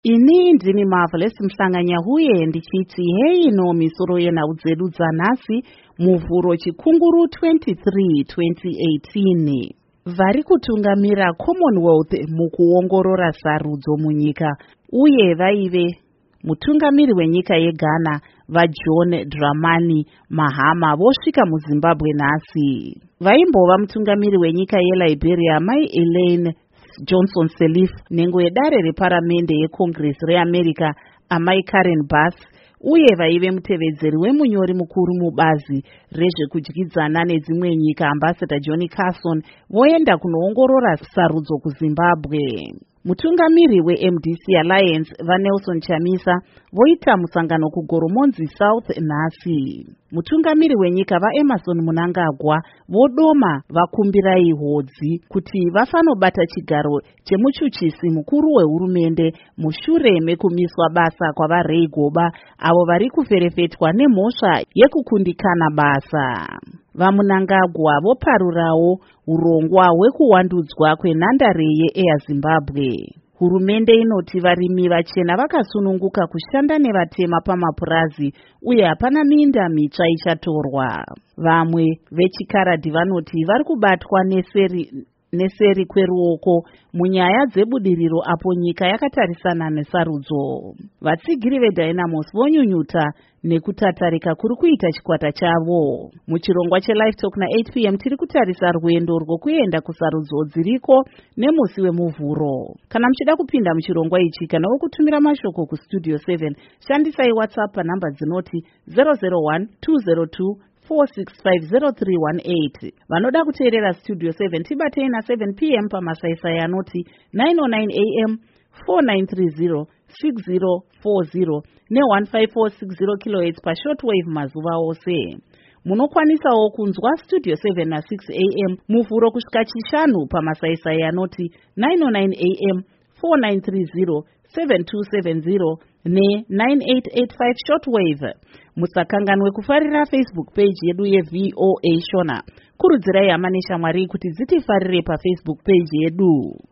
Ini ndini Marvelous Mhlanga-Nyahuye ndichiti hei no misoro yenhau dzedu dzanhasi muvhuro chikunguru 23-2018. Vari kutungamira Commonwealth mukuongorora sarudzo munyika uye vaive mutungamiri wenyika yeGhana vaJohn Dramani Mahama vosvika muZimbabwe nhasi. Vaimbova mutungamiri wenyika yeLiberia Mai Elaine Johnson Sirleaf nhengo yedare reparamende yeCongress reAmerica Amai Karen Bass uye vaive mutevedzeri wemunyori mukuru mubazi rezvekudyidzana nedzimwe nyika Ambassador Johnny Carson voenda kunoongorora sarudzo kuZimbabwe. Mutungamiri weMDC Alliance vaNelson Chamisa voita musangano kuGoromonzi South nhasi. Mutungamiri wenyika vaEmerson Mnangagwa vodoma vakumbirai hodzi kuti vafanobata chigaro chemuchuchisi mukuru wehurumende mushure mekumiswa basa kwavaRay Goba avo vari kuferefetwa nemhosva yekukundikana basa. VaMnangagwa voparurawo urongwa hwekuwandudzwa kwenhandare yeAir Zimbabwe. Hurumende inoti varimi vachena vakasununguka kushanda nevatema pamapurazi uye hapana minda mitsva ichatorwa. Vamwe vechikaradhi vanoti vari kubatwa neseri kweruoko munyaya dzebudiriro apo nyika yakatarisana nesarudzo. Vatsigiri veDynamos vonyunyuta nekutatarika kuri kuita chikwata chavo. Muchirongwa cheLive Talk na8 p.m. tiri kutarisa rwendo rwokuenda kusarudzo dziriko nemusi wemuvhuro. Kana muchida kupinda muchirongwa ichi kana wokutumira mashoko kustudio 7 shandisai WhatsApp panhamba dzinoti 001 202 4650318. Vanoda kuteerera Studio 7 tibatei na7 p.m. pamasaisai anoti 909 am 4930 6040 ne1546 kHz pashortwave mazuva ose. Munokwanisawo kunzwa Studio 7 na6 am muvhuro kusvika chishanu pamasaisai anoti 909 am 4930 7270 ne9885 shortwave. Musakanganwe kufarira Facebook page yedu yeVOA Shona. Kurudzirai hama neshamwari kuti dzitifarire paFacebook page yedu.